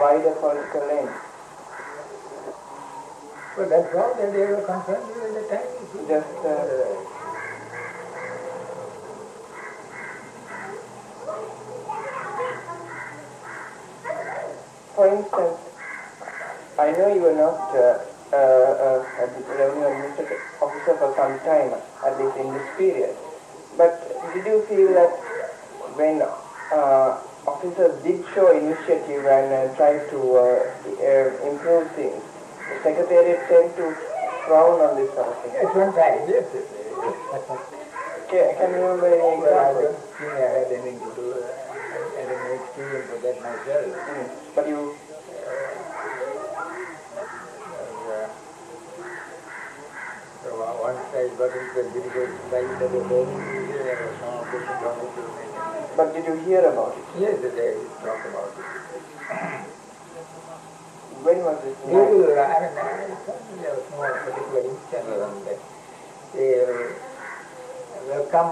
wider political end. Well, that's all that they were concerned with at the time. Just for instance, I know you were not a revenue administrative officer for some time, at least in this period. But did you feel that when officers did show initiative and tried to improve things, the Secretariat tend to frown on this sort of thing? Yes, one time, yes. Can you remember any Well, I example? don't think I had anything to do. I had no experience of that myself. But you... So once I got into the difficult side of the whole there was some question on it. But did you hear about it? Yes, they talked about it. When was this? There was no particular instance on that. They welcome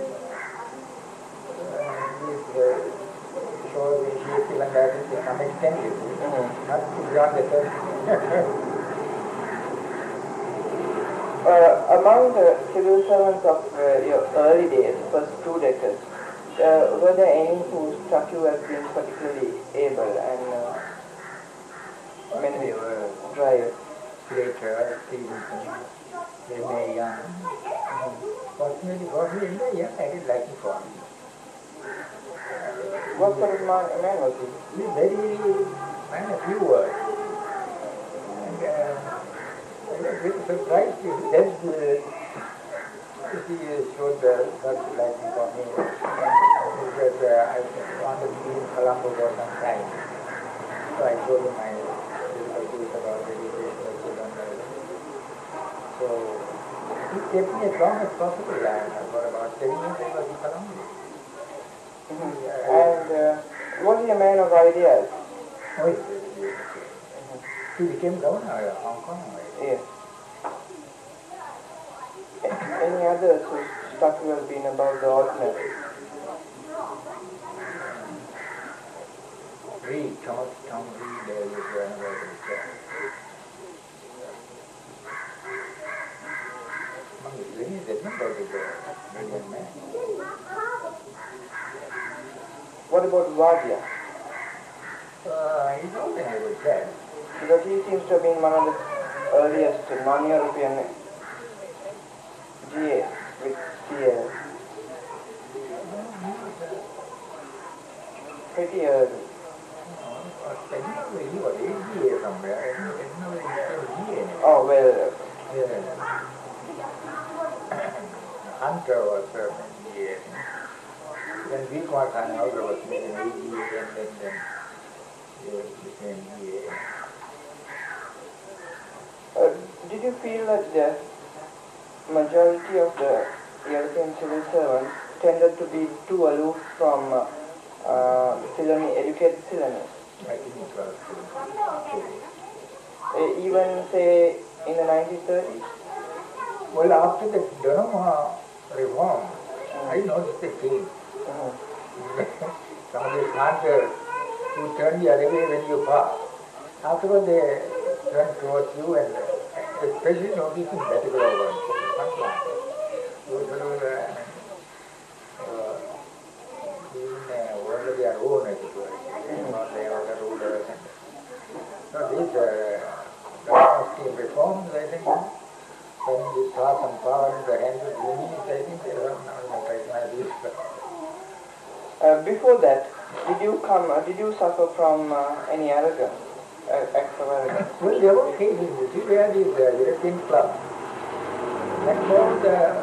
these short initiative and that to some extent, not beyond the person. Among the civil servants of your early days, first 2 decades, were there any who struck you as being particularly able and many drive? Later, Stevenson, they may young. Fortunately, young, I did like him for him. What sort of man was he? He very, man, a few words. And I was very surprised that he showed such liking for me. Because I wanted to be in Colombo for some time. So I told him my difficulties about education. So he kept me as long as possible. For about 7 years I was in Colombo. And was he a man of ideas? Oh, yes. He became governor of Hong Kong. Yes. Any others who struck you as being above the ordinary? Reed, Thomas Reed, there was another among the Chinese, Edmund was a brilliant man. What about Wadia? He's also a good guy. Because he seems to have been one of the earliest non-European GA with CL. Pretty early. He was AGA somewhere. Oh, well. Yeah. Hunter was AGA. When we got Hunter was making AGA and then he became EA. Did you feel that the majority of the European civil servants tended to be too aloof from educated Ceylonese? I think it was Even, say, in the 1930s? Well, after the Dhanama reform, I noticed a change. Some of the planters who turn the other way when you pass, afterward they turn towards you and especially noticing medical over some planters. Those were being world of their own, as it were. They are the rulers. So these Dhanama reforms, I think, when you saw some power in the hands of unions, I think they were not like this. Before that, did you suffer from any arrogance, acts of arrogance? Well, there were cases, you see, where these European clubs, that called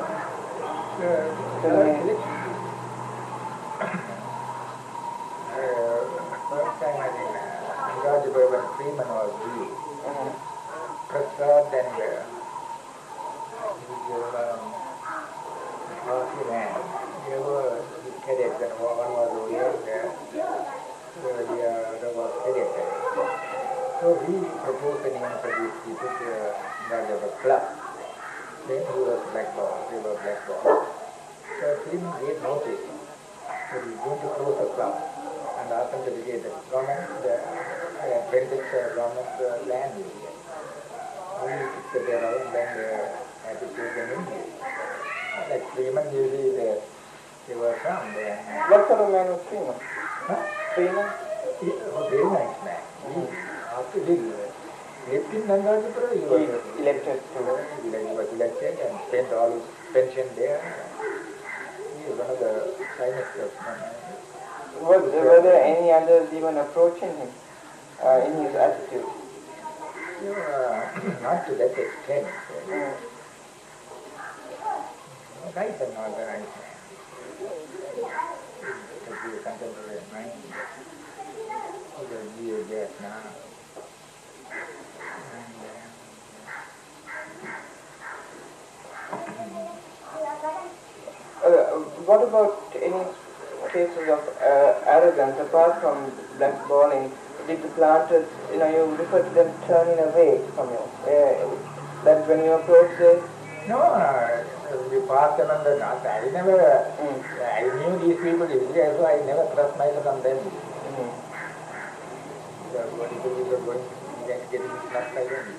first time I think Rajabhai when Freeman was due, Prasad and party man, they were cadets and one was over there, the other was cadet. So he proposed a name for these people to Rajabhai club. Then he was blackballed, they were blackballed. So Freeman gave notice that he's going to close the club and authenticated government, heritage government land is here. Only took the terror and then had to take them in here. Like Freeman, you see, they were from there. What sort of man was Freeman? Huh? Freeman? Very nice man. After he lived in Nangalapura, he was elected to. He was elected and spent all his pension there. He is one of the finest of men. Were there any others even approaching him in his attitude? Not to that extent. Nice and organized man. Could be a contemporary mind. He is there now. What about any cases of arrogance apart from black balling? Did the planters, you refer to them turning away from you? That when you approach them? No, we passed them on the north. I knew these people easily, so I never trust myself on them. What people were going, getting trust by them.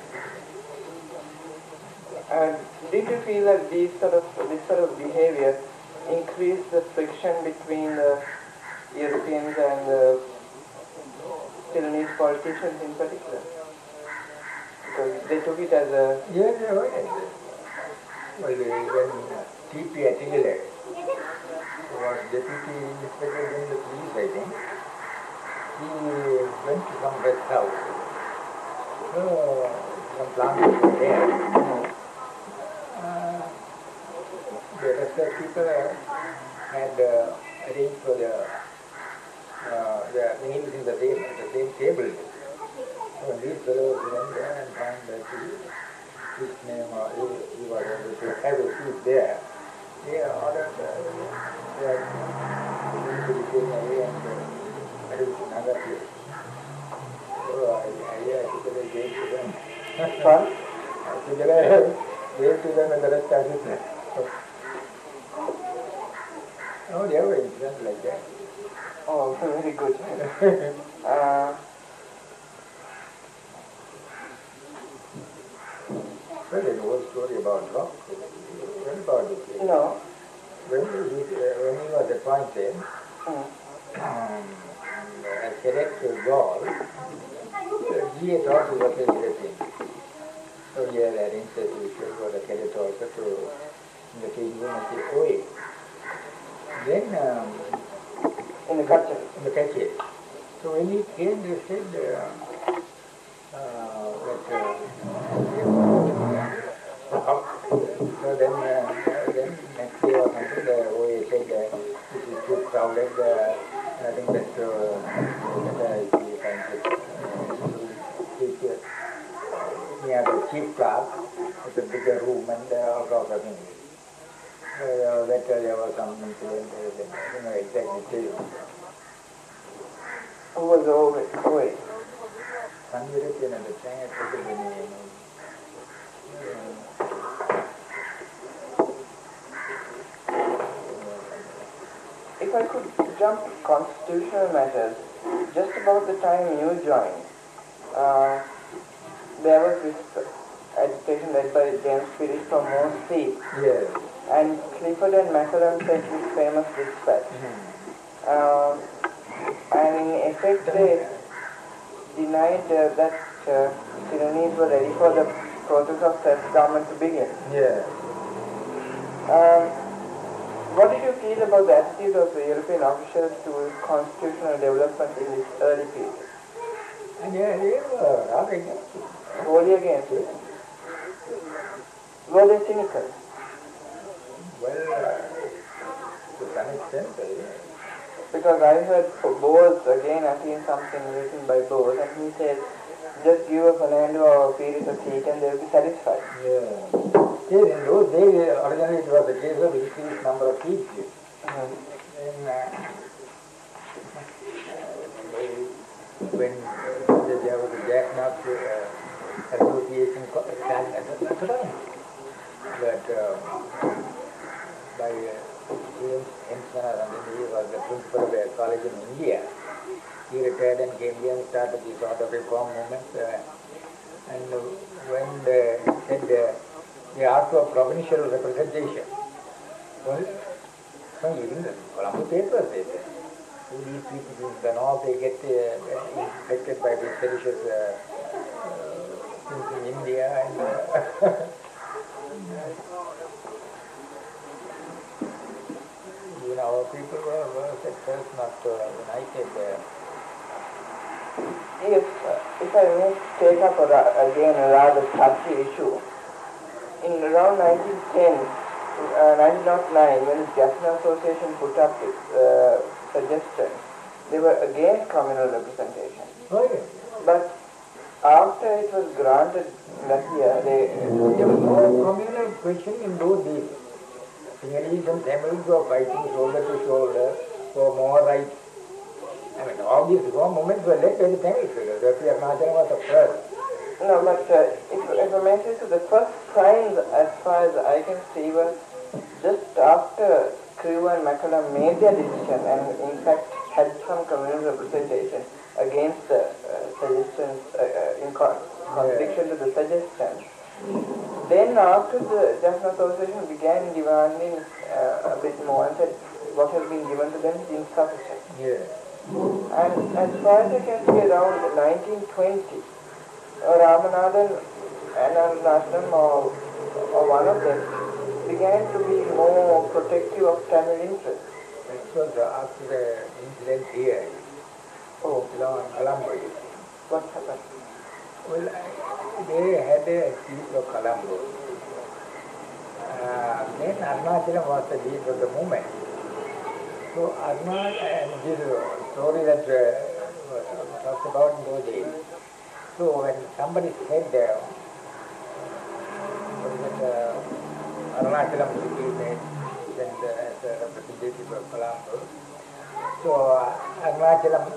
Did you feel that this sort of behavior increased the friction between the Europeans and the Ceylonese politicians in particular? Because they took it as a... Yes, they were. Well, when T.P. Attingale was deputy inspector in the police, I think, he went to some rest house. Some plants were there. The rest of people had arranged for the meals in the same table. So these fellows went there and found that his name he was able to have a seat there. They ordered their to be taken away and married to another place. So I together gave to them. Together gave to them and the rest are business. Oh, there were incidents like that. Oh, very good. Well, there's a whole story about rock. What about this? No. When he was appointed as cadet to Gaul, he had also was a European. So he had arranged that we should go to cadet also to the University of OA. Then in the country. In the country. So when he came, they said that so then next day or something, the OA said that this is too crowded. I think that if we can take near the chief class, it's a bigger room and all sorts of things. Later there was some incident, I don't know exactly tell you. Who was the OA? Some European at the time, I forget the name. If I could jump to constitutional matters, just about the time you joined, there was this agitation led by James Phillips from Moore Street. Yes. And Clifford and Macallum sent this famous dispatch. And in effect they denied that Ceylonese were ready for the process of self-government to begin. Yeah. What did you feel about the attitude of the European officials to constitutional development in this early period? And they were not against it. Wholly against it? Were they cynical? Well, to some extent, yes. Because I heard Bose, again I seen something written by Bose, and he said, just give a Fernando or Pires a seat and they'll be satisfied. Yeah. Yes, in those days, originally it was a case of increased number of seats. When there was a Jack Knox association but by James Henson, and he was the principal of a college in India. he retired and came here and started this sort of reform movement. And when they said they asked for provincial representation, well, even the Colombo papers, they said, these people in the north, they get infected by these seditious things in India and even our people were at first not united. Yes, if I may take up again a rather touchy issue. In around 1909, when the Jaffna Association put up its suggestion, they were against communal representation. Oh, yes. But after it was granted that year, there was no communal question in those days. Sinhalese and Tamils were fighting shoulder to shoulder for more rights. I mean, all these reform movements were led by the Tamils. Arunachala was the first. no, but if I may say so, the first signs, as far as I can see, was just after Crewe and McCallum made their decision and in fact had some communal representation against the suggestions, in contradiction to the suggestions. Then after the Jaffna Association began demanding a bit more and said what has been given to them is insufficient. Yeah. And as far as I can see, around 1920, Ramanathan and Arunachalam or one of them began to be more protective of Tamil interests. It was after the incident here. Oh, Colombo. what happened? Well, they had a chief of Colombo. Then Arunachalam was the lead of the movement. So and this story that was talked about in those days. So when somebody said Arunachalam should be made as a representative of Colombo. So Arunachalam,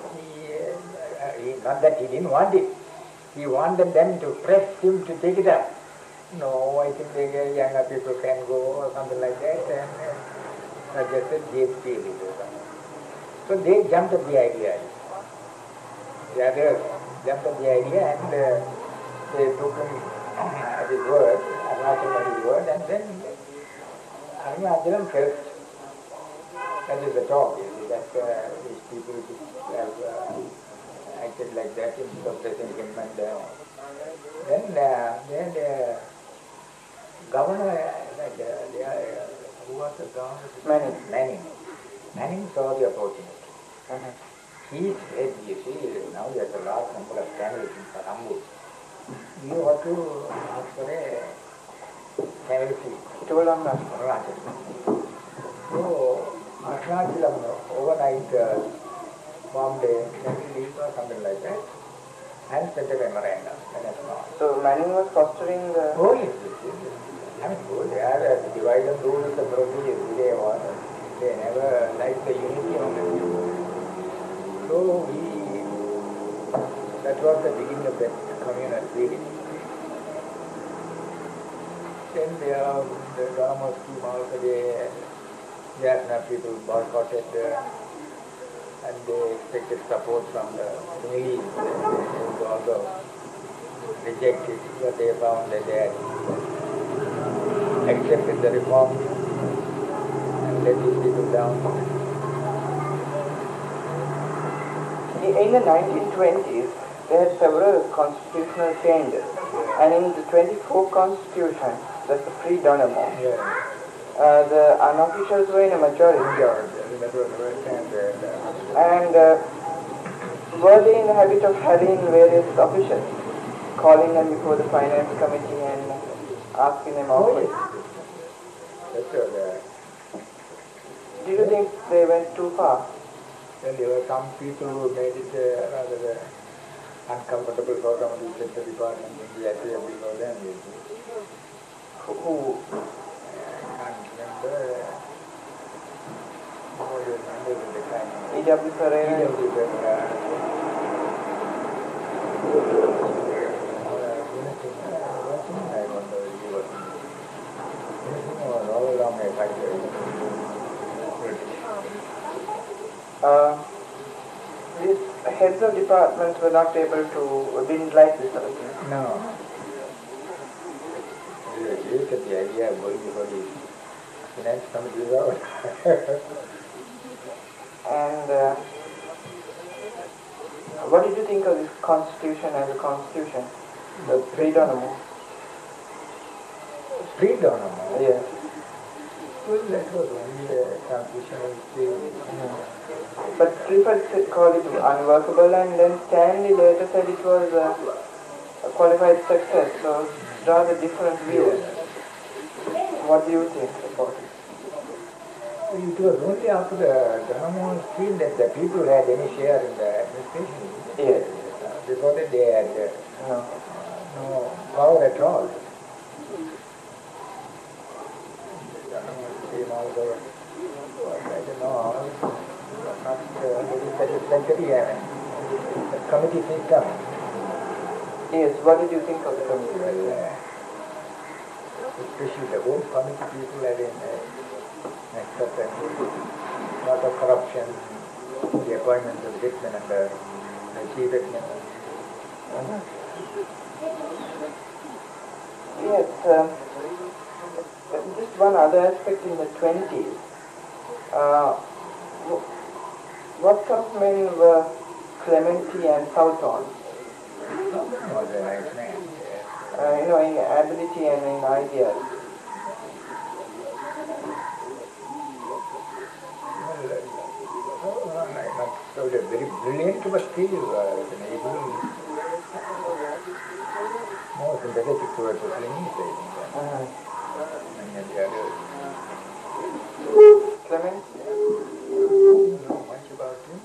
not that he didn't want it, he wanted them to press him to take it up. No, I think the younger people can go or something like that, and suggested JP. So they jumped at the idea. The others jumped at the idea and they took him at his word, Arunachalam at his word, and then Arunachalam felt that is the talk, that these people have acted like that instead of pressing him. And then the governor, who was the governor? Manning saw the opportunity. He said, you see, now there's a large number of Tamils in Colombo. You ought to ask for a Tamil seat. So Arunachalam overnight formed a Tamil league or something like that and sent a memorandum. So Manning was fostering the... Oh yes, I mean, they are divide and rule is the procedure. They never liked the unity of the people. So that was the beginning of that communal feeling. Then the Dharma scheme also, the Jaffna people boycotted and they expected support from the Sinhalese. They also rejected, but they found that they had accepted the reform and let these people down. In the 1920s, there had several constitutional changes, and in the 24th Constitution, that's the pre-Donamo, the unofficials were in a majority. And were they in the habit of having various officials, calling them before the finance committee and asking them out? Do you think they went too far? Well, there were some people who made it rather uncomfortable for some of the Central Department in the Assembly for them. Who? I can't remember. Who was the members at the time? E.W. Ferreira. E.W. Ferreira. I wonder if he was all along a heads of departments were not able to, didn't like this sort of thing. No. We created the idea of going before the finance committee out. And what did you think of this constitution as a constitution? The pre-Donamo? Pre-Donamo? Yes. Well, that was only a constitutional stage. But Clifford called it unworkable, and then Stanley later said it was a qualified success, so rather different views. What do you think about it? It was only after the Donamo feel that the people had any share in the administration. Yes. Before that they had No. no power at all. Donamo came also, I don't know, not very satisfactory the committee system. Yes, what did you think of the committee? Well, especially the whole committee people had in messed up and lot of corruption, the appointments of Dickman and the chief Dickman. Yes, just one other aspect in the 20s. What sort of men were Clementi and Southon? Southon was a nice man. In ability and in ideas. Not so very brilliant, but still able, more sympathetic towards the Chinese, I think. And the others. Clement? I don't know much about him.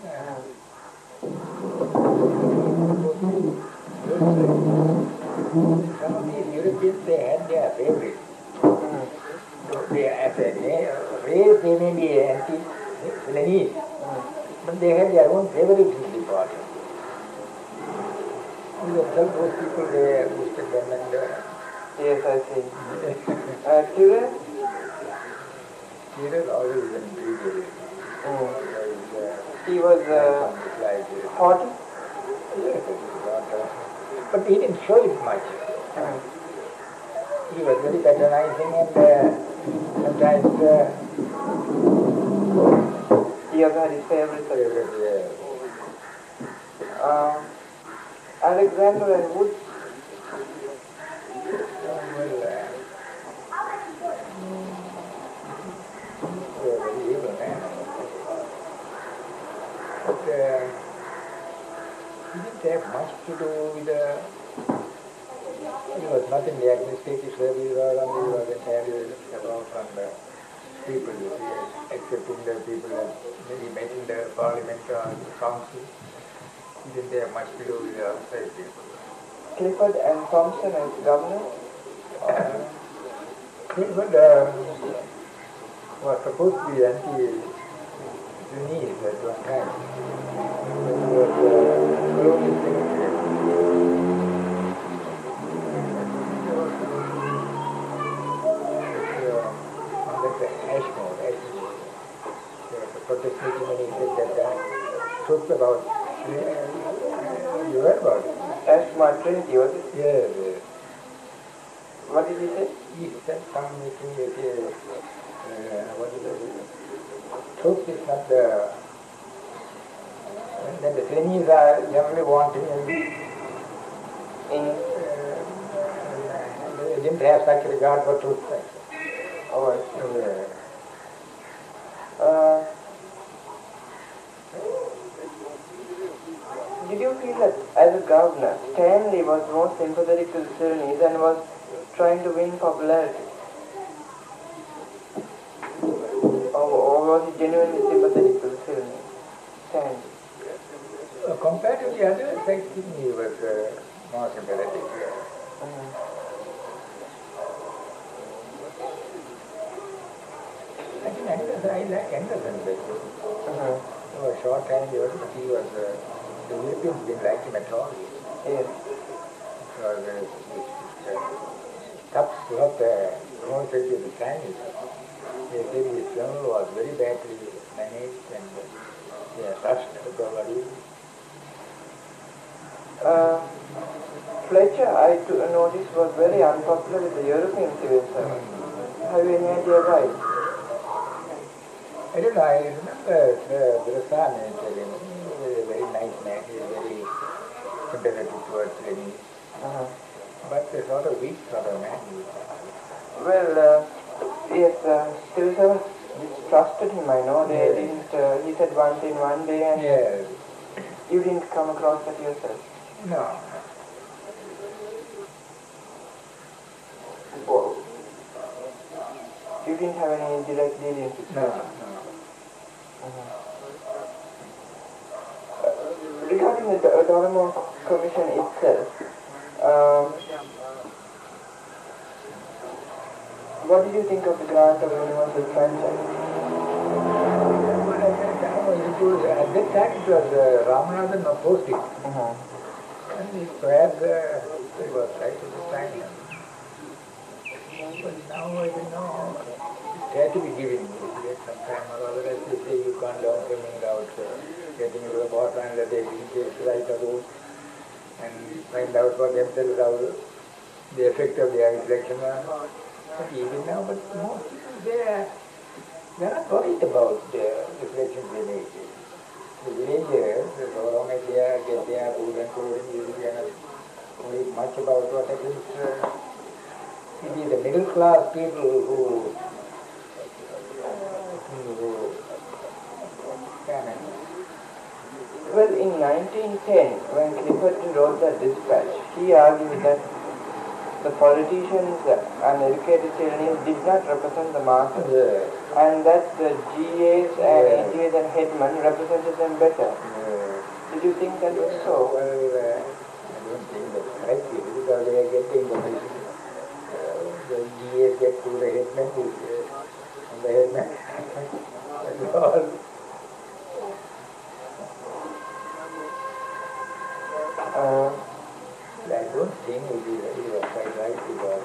Some of these Europeans, they had their favorites. They, as a race, they may be anti-Sudanese, but they had their own favorites in the party. Those people, they boosted them and... Yes, I see. Kira? Kira always an ingredient. He was haughty? Yes, but he didn't show it much. He was very patronizing and sometimes he also had his favorites. Alexander and Woods? Very evil man. But he didn't have much to do with he was not in the administrative service or he was entirely about from the people, you see, accepting the people that maybe met in the parliament or the council. He didn't have much to do with the outside people. Clifford and Thompson as governor? Clifford was supposed to be anti-Sunnis at one time. He was colonial secretary. Ashmore, there was a protest meeting when he said that truth about, you heard about it? Ashmore Trinity, was it? Yes. What did he say? He said some meeting with what is it? Truth is not the... Then the Chinese are generally wanting they didn't have such regard for truth. Oh, I see. Did you feel that as a governor, Stanley was more sympathetic to the Sudanese and was trying to win popularity? Or was he genuinely sympathetic to the Sudanese? Stanley? Compared to the others, I think he was more sympathetic. I think Anderson, I like Anderson better. For a short time, he was, the Europeans didn't like him at all. Yes. Because tough throughout the homosexuality of the Chinese. They said his journal was very badly managed and rushed the body. Fletcher, I noticed, was very unpopular with the European civil servants. Have you any idea why? I don't know, I remember Birasa mentioning he was a very nice man, he was very sympathetic towards Lenin. But a sort of weak sort of man. Well, yes, civil servants distrusted him, I know. They didn't, he said one thing one day and you didn't come across that yourself? No. Well, you didn't have any direct dealings with him? No. Regarding the Doraemon Commission itself, what did you think of the grant of universal franchise? At that time it was Ramanathan opposed it. And he swears it was right at the time. But now I don't know. It had to be given some time or other. As they say, you can't down coming out, getting into the boss and that they didn't get right the road and find out for themselves how the effect of their election was. But even now, but most people they are not worried about the reflections they make. The villagers, so long as they get their food and clothing, they are not worried much about what happens. It is the middle class people who Well, in 1910, when Clifford wrote the dispatch, he argued that the politicians and educated citizens did not represent the masses, and that the GAs and AGAs and headmen represented them better. Did you think that was so? Well, I don't think that's correct, because they are getting the GAs get to the headmen, and the headmen that's all. I don't think it is quite right, because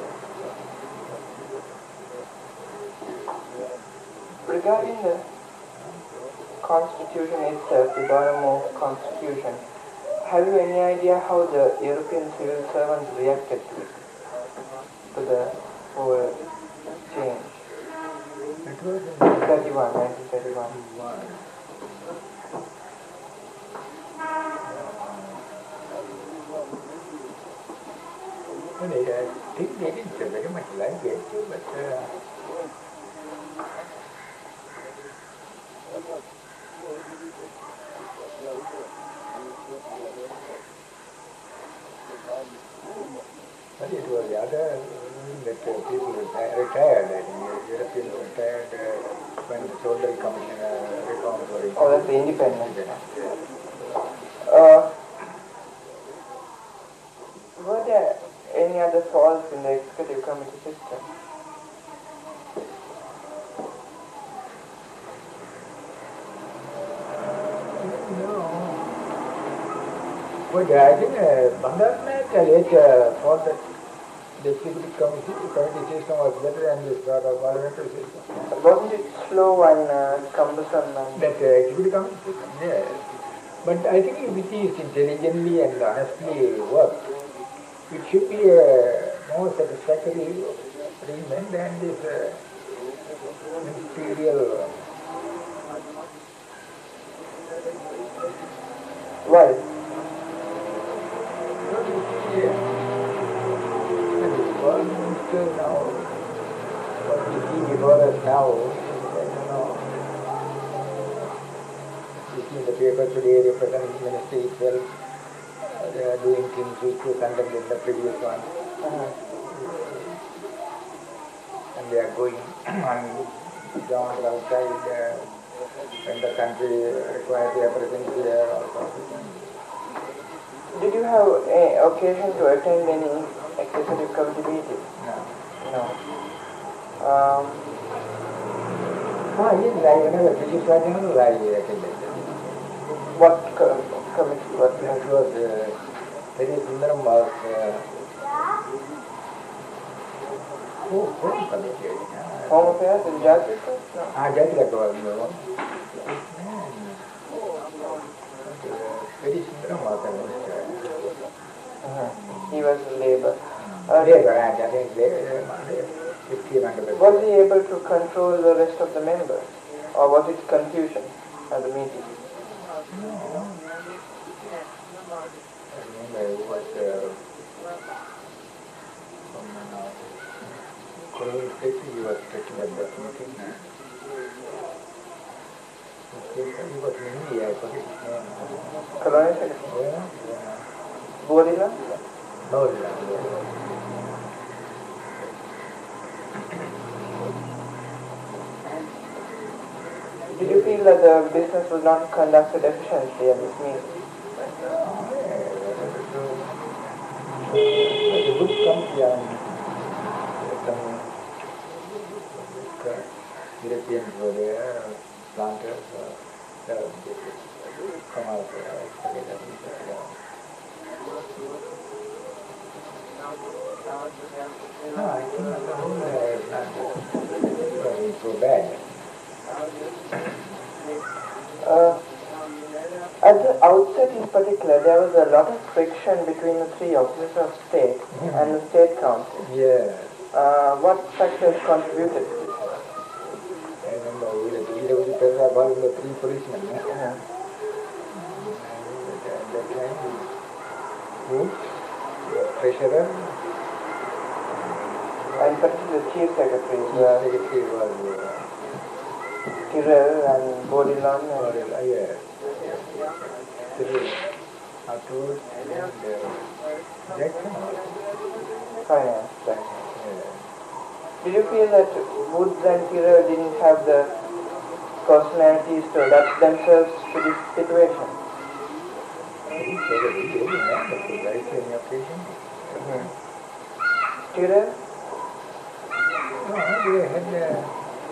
regarding the constitution itself, the Doraemon constitution, have you any idea how the European civil servants reacted to the whole change? it was 1931. Well, I think they didn't very much like it, but it was the other that people retired, I think, Europeans retired when the Soldal Commission reforms were Oh, that's the independent. Were there any other faults in the executive committee system? But I think Bandaranath later thought that the executive committee system was better than this sort of parliamentary system. Wasn't it slow and cumbersome? That executive committee system, yes. But I think if it is intelligently and honestly worked, it should be a more satisfactory arrangement than this ministerial. Why? Minister now, what we see before us now, I don't know. You see in the paper today, the present ministry itself, they are doing things which were condemned in the previous one. And they are going on beyond outside when the country requires their presence here or something. Did you have occasion to attend any executive committee meetings? No. Yes, whenever British Tribunal, I attended. What committee was that? That was very Sundaram was home committee. Home Affairs and Justice? No. Jatikat was the one. Very Sundaram was the minister. He was Labour. Labour, and I think it came under the... Was he able to control the rest of the members? Or was it confusion at the meeting? No. I remember it was from Colonel Petty, he was taking at that meeting. He was in India, I forget his name. Colonel Secretary? Yeah. Bodila? Bodila, Did you feel that the business was not conducted efficiently at this meeting? The good country and some Europeans were there, planters, come out together. No, I think the whole wasn't so bad. At the outset in particular, there was a lot of friction between the three officers of state and the state council. Yeah. What factors contributed to this? I remember we were the three policemen. Yeah. And at that time, the treasurer, and particularly the chief secretary was Tyrrell and Bodilan. yes. Afterwards, Jackson. Finance. Yeah. Did you feel that Woods and Tyrrell didn't have the personalities to adapt themselves to this situation? He said a very wonderful guy in occasion. Tyrrell? No, they had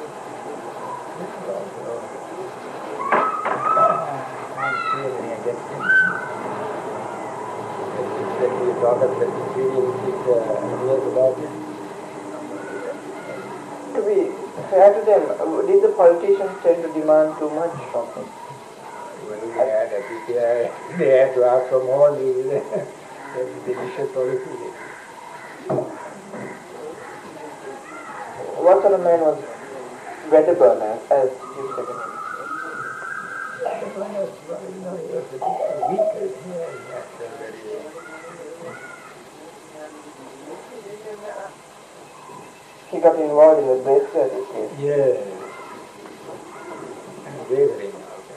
To be fair to them, did the politicians tend to demand too much from him? They had to ask for more. The initial policy. What sort of man was Wedderburn as chief secretary? He got involved in the Bracelet case. Yeah. And wavering.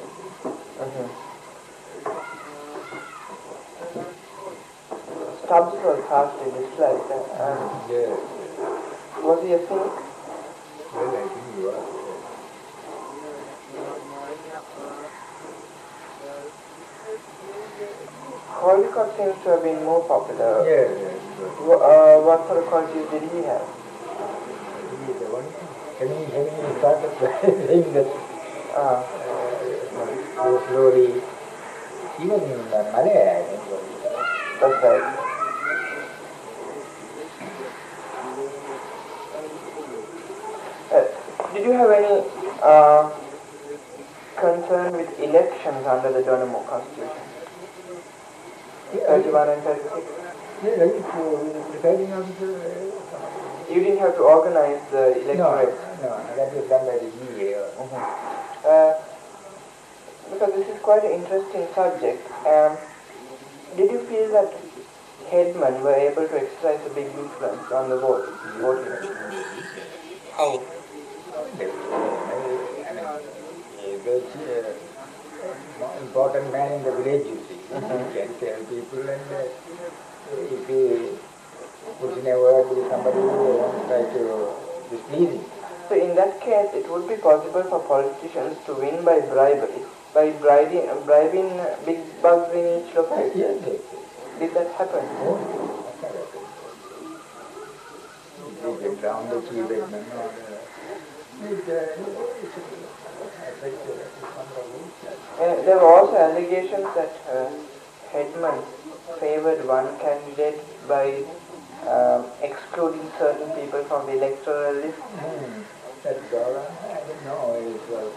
Stubbs was harshly disliked. Yeah. Was he a cynic? Well, I think he was. Caldecott seems to have been more popular. Yeah. What sort of qualities did he have? He is the one. Having started saying that slowly, he was in Malaya, I think. That's right. Did you have any concern with elections under the Donamo Constitution? 31 and 36? Yeah, the presiding officer. You didn't have to organize the electorate? No, that was done by the GA. Because this is quite an interesting subject. Did you feel that headmen were able to exercise a big influence on the voting? How? The important man in the village, you see. He can tell people, and if he puts in a word with somebody who won't try to displease him. So in that case, it would be possible for politicians to win by bribery, by bribing big bugs in each locality. Yes. Did that happen? They get down the key bedman. There were also allegations that headmen favored one candidate by excluding certain people from the electoral list. That's all. I don't know. It was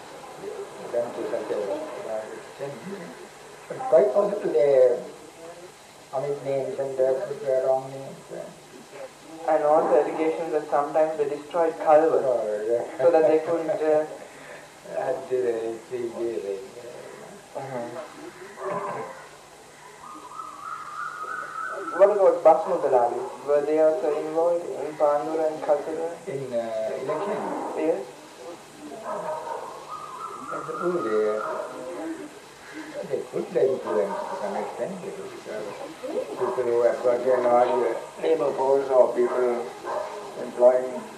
done to such a extent. But quite possibly omit names and put wrong names. And also allegations that sometimes they destroyed culverts so that they could. What about Bas Mudalalis? Were they also involved in Pandura and Kaltura? In election? Yes. I suppose they could influence to some extent. People who have got large labor force or people employing